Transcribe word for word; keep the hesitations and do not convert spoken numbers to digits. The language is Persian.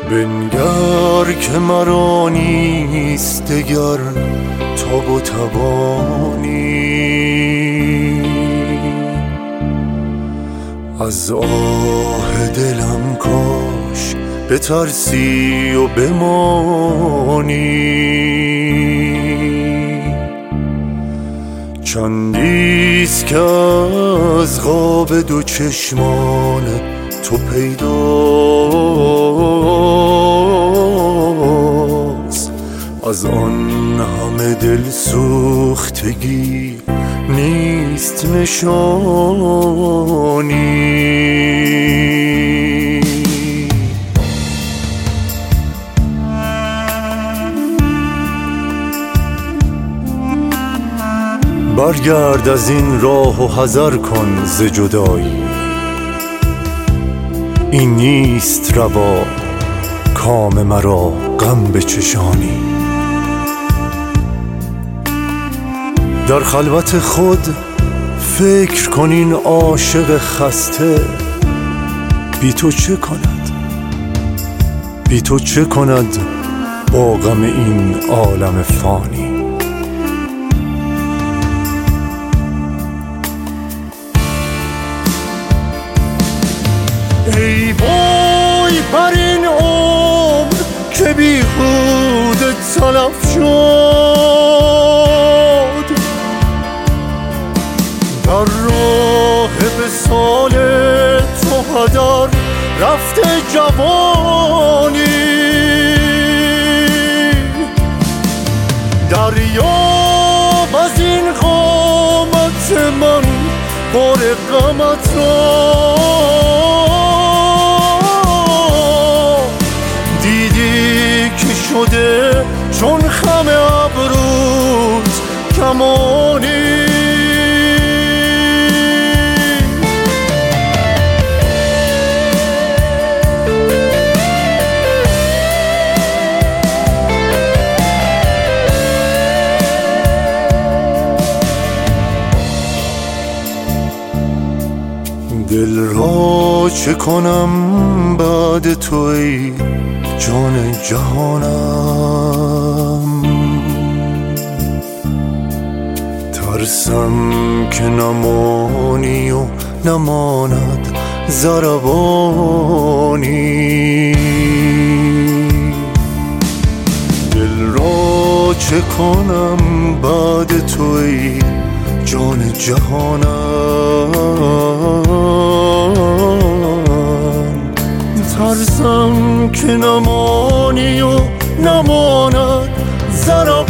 بنگر که مرا نیست دگر تاب و توانی، از آه دلم کاش بترسی و بمانی. چندیست که از خواب دو چشمان تو پیداست، از آن همه دل سوختگی نیست نشانی. برگرد از این راه و حذر کن ز جدایی، این نیست روا کام مرا غم بچشانی. در خلوت خود فکر کن این عاشق خسته بی تو چه کند، بی تو چه کند با غم این عالم فانی. ای وای بر این عمر که بیهوده تلف شد، در راه وصال تو هدر رفته جوانی. دریاب از این قامت من بار غمت را دیدی که شده چون خم ابروت کمانی. دل را چه کنم بعد تو ای جان جهانم، ترسم که نمانی و نماند ضربانی. دل را چه کنم بعد تو ای جان جهانم، ترسم که نمانی و نماند ضربانی.